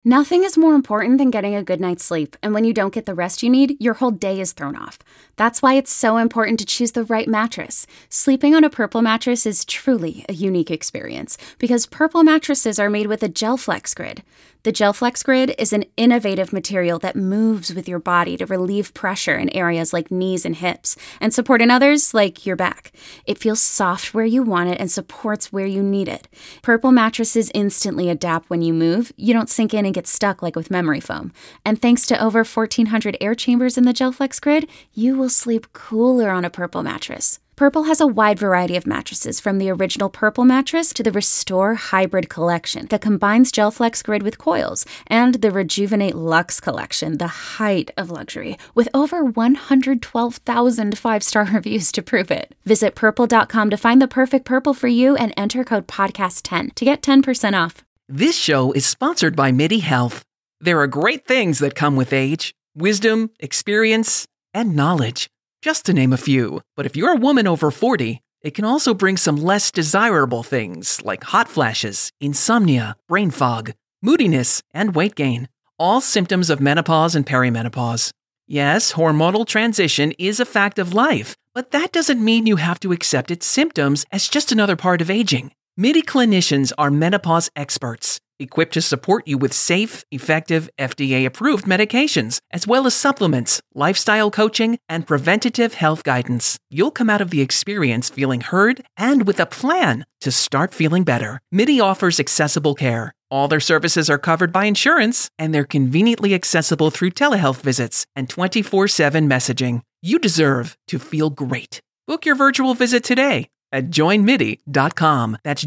Nothing is more important than getting a good night's sleep, and when you don't get the rest you need, your whole day is thrown off. That's why it's so important to choose the right mattress. Sleeping on a Purple mattress is truly a unique experience, because Purple mattresses are made with a GelFlex Grid. The GelFlex Grid is an innovative material that moves with your body to relieve pressure in areas like knees and hips, and support in others like your back. It feels soft where you want it and supports where you need it. Purple mattresses instantly adapt when you move. You don't sink in and get stuck like with memory foam. And thanks to over 1,400 air chambers in the GelFlex Grid, you will sleep cooler on a Purple mattress. Purple has a wide variety of mattresses, from the original Purple mattress to the Restore Hybrid collection that combines GelFlex Grid with coils, and the Rejuvenate Luxe collection, the height of luxury, with over 112,000 five-star reviews to prove it. Visit purple.com to find the perfect Purple for you and enter code podcast10 to get 10% off. This show is sponsored by MIDI Health. There are great things that come with age: wisdom, experience, and knowledge, just to name a few. But if you're a woman over 40, it can also bring some less desirable things like hot flashes, insomnia, brain fog, moodiness, and weight gain, all symptoms of menopause and perimenopause. Yes, hormonal transition is a fact of life, but that doesn't mean you have to accept its symptoms as just another part of aging. MIDI clinicians are menopause experts, equipped to support you with safe, effective, FDA-approved medications, as well as supplements, lifestyle coaching, and preventative health guidance. You'll come out of the experience feeling heard and with a plan to start feeling better. MIDI offers accessible care. All their services are covered by insurance, and they're conveniently accessible through telehealth visits and 24/7 messaging. You deserve to feel great. Book your virtual visit today at joinmidi.com. That's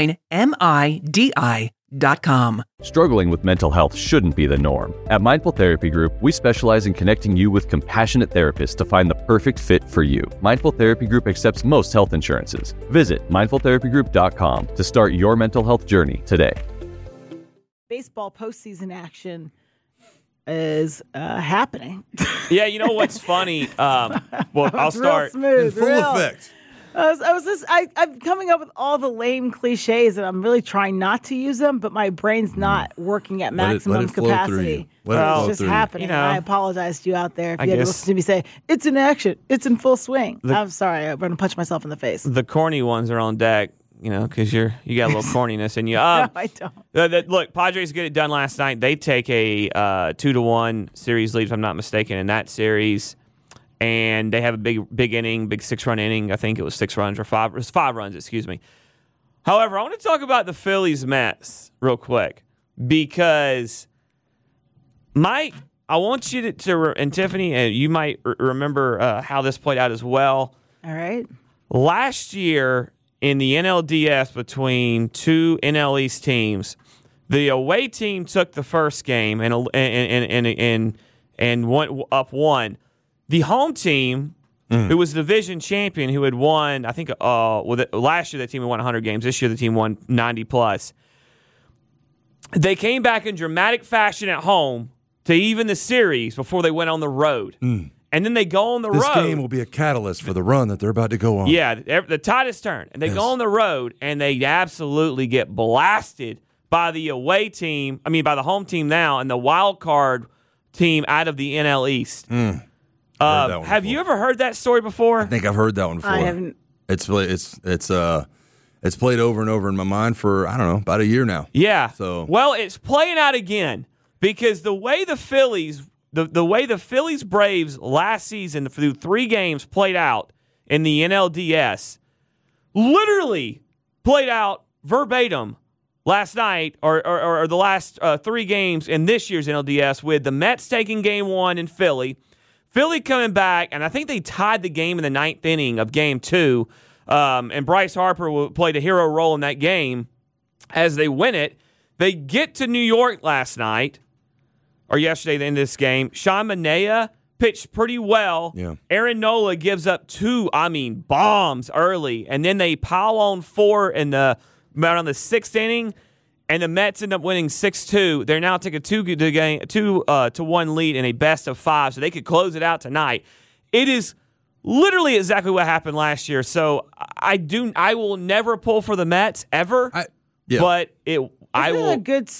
joinmidi.com. Struggling with mental health shouldn't be the norm. At Mindful Therapy Group, we specialize in connecting you with compassionate therapists to find the perfect fit for you. Mindful Therapy Group accepts most health insurances. Visit mindfultherapygroup.com to start your mental health journey today. Baseball postseason action is happening. Yeah, you know what's funny? Well, I'll start. Smooth, In full effect. I'm coming up with all the lame cliches, and I'm really trying not to use them, but my brain's not working at maximum let it flow capacity. through you. It's just happening. You know, I apologize to you out there if I you had to guess- listen to me say, it's in action, it's in full swing. I'm sorry, I'm going to punch myself in the face. The corny ones are on deck, you know, because you got a little corniness in you. No, I don't. Look, Padres get it done last night. They take a 2-1 series lead, if I'm not mistaken, in that series. And they have a big inning, big 6-run inning. I think it was 6 runs or 5. It was 5 runs, excuse me. However, I want to talk about the Phillies Mets real quick, because Mike, I want you to and Tiffany, and you might remember how this played out as well. All right. Last year in the NLDS between two NL East teams, the away team took the first game and went up 1. The home team, who was the division champion, who had won, I think, last year the team had won 100 games. This year the team won 90 plus. They came back in dramatic fashion at home to even the series before they went on the road. And then they go on the road. This game will be a catalyst for the run that they're about to go on. Yeah, the tide has turned. And they go on the road, and they absolutely get blasted by the away team. I mean, by the home team now, and the wild card team out of the NL East. Have you ever heard that story before? I think I've heard that one before. I haven't. It's played over and over in my mind for, I don't know, about a year now. Yeah. So well, it's playing out again, because the way the Phillies Braves last season through 3 games played out in the NLDS literally played out verbatim last night or the last 3 games in this year's NLDS, with the Mets taking game 1 in Philly coming back, and I think they tied the game in the 9th inning of game 2, and Bryce Harper played a hero role in that game as they win it. They get to New York last night, or yesterday, the end of this game. Sean Manaea pitched pretty well. Yeah. Aaron Nola gives up 2, bombs early, and then they pile on 4 around the 6th inning, and the Mets end up winning 6-2. They're now taking a 2-1 lead in a best of 5, so they could close it out tonight. It is literally exactly what happened last year. So I will never pull for the Mets ever. Yeah. But Isn't it a good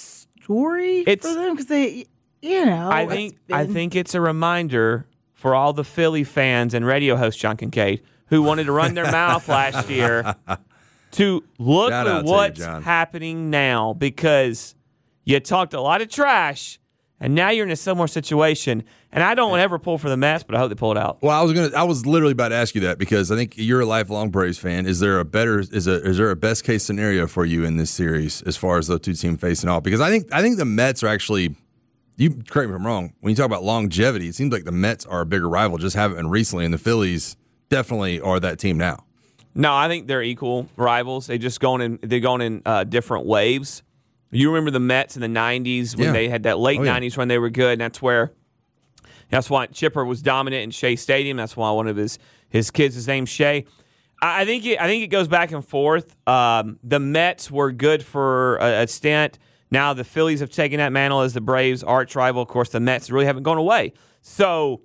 story for them because they, I think it's a reminder for all the Philly fans and radio host John Kincaid who wanted to run their mouth last year to look at what's happening now, because you talked a lot of trash and now you're in a similar situation. And I don't ever pull for the Mets, but I hope they pull it out. Well, I was literally about to ask you that, because I think you're a lifelong Braves fan. Is there a best case scenario for you in this series as far as those two teams facing off? Because I think the Mets are actually, you correct me if I'm wrong, when you talk about longevity, it seems like the Mets are a bigger rival, just haven't been recently, and the Phillies definitely are that team now. No, I think they're equal rivals. They're going in different waves. You remember the Mets in the 90s when they had that late 90s run, they were good, and that's why Chipper was dominant in Shea Stadium. That's why one of his kids is named Shea. I think it goes back and forth. The Mets were good for a stint. Now the Phillies have taken that mantle as the Braves' arch rival. Of course, the Mets really haven't gone away. So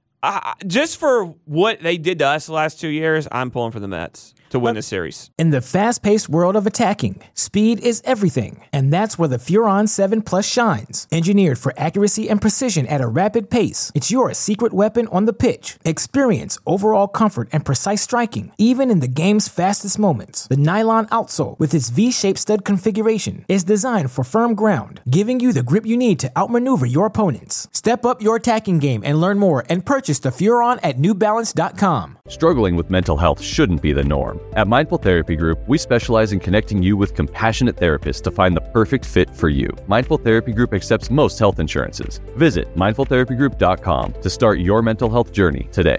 just for what they did to us the last 2 years, I'm pulling for the Mets to win the series. In the fast-paced world of attacking, speed is everything, and that's where the Furon 7 Plus shines. Engineered for accuracy and precision at a rapid pace, it's your secret weapon on the pitch. Experience overall comfort and precise striking, even in the game's fastest moments. The nylon outsole, with its V-shaped stud configuration, is designed for firm ground, giving you the grip you need to outmaneuver your opponents. Step up your attacking game and learn more, and purchase the Furon at NewBalance.com. Struggling with mental health shouldn't be the norm. At Mindful Therapy Group, we specialize in connecting you with compassionate therapists to find the perfect fit for you. Mindful Therapy Group accepts most health insurances. Visit mindfultherapygroup.com to start your mental health journey today.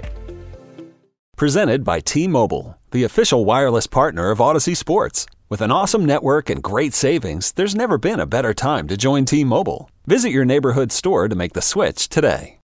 Presented by T-Mobile, the official wireless partner of Odyssey Sports. With an awesome network and great savings, there's never been a better time to join T-Mobile. Visit your neighborhood store to make the switch today.